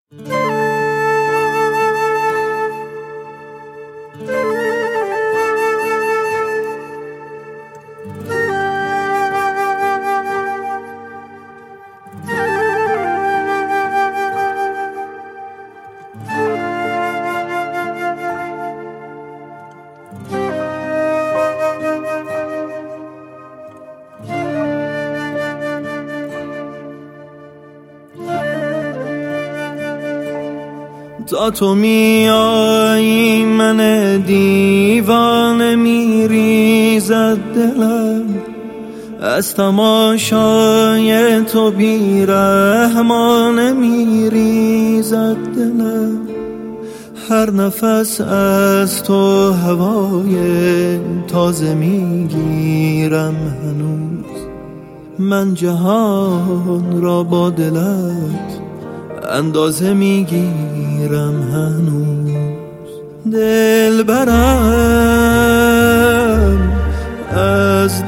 تا تو میایی من دیوانه میریزد دلم، از تماشای تو بیرحمانه میریزد دلم. هر نفس از تو هوای تازه میگیرم هنوز، من جهان را با دلت اندازه میگیرم هنوز. دل برم از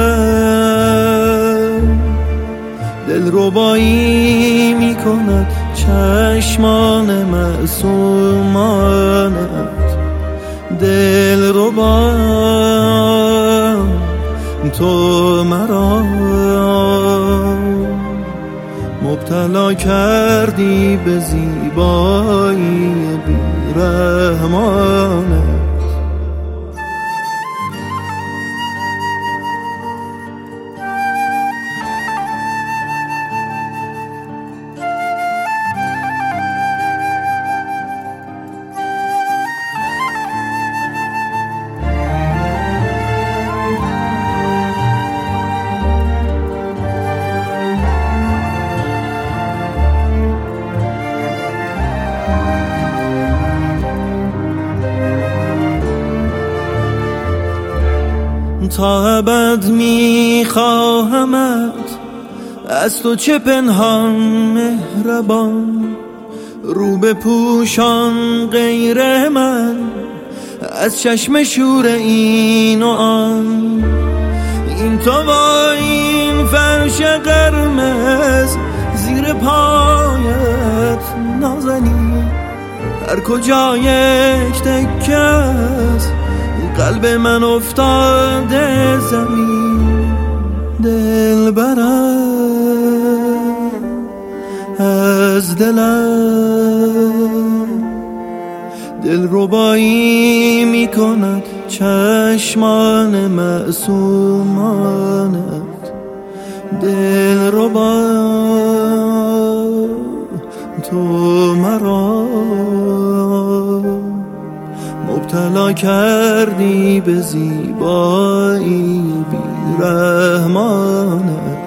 دلم، دل ربایی میکند چشمان معصومانت. دل ربا تو مرا مبتلا کردی به زیبایی بی‌رحمانه. تا ابد میخواهمت، از تو چه پنهان مهربان. رو بپوشان غیر من از چشم شور این و آن. این تو با این فرش قرمز زیر پایت نازنی، هر کجا یک تکه است قلب من افتاده زمین. دل برم از دلم، دل ربایی میکند چشمان معصومانت. دل ربا تو مرا مبتلا کردی به زیبایی بی‌رحمانه.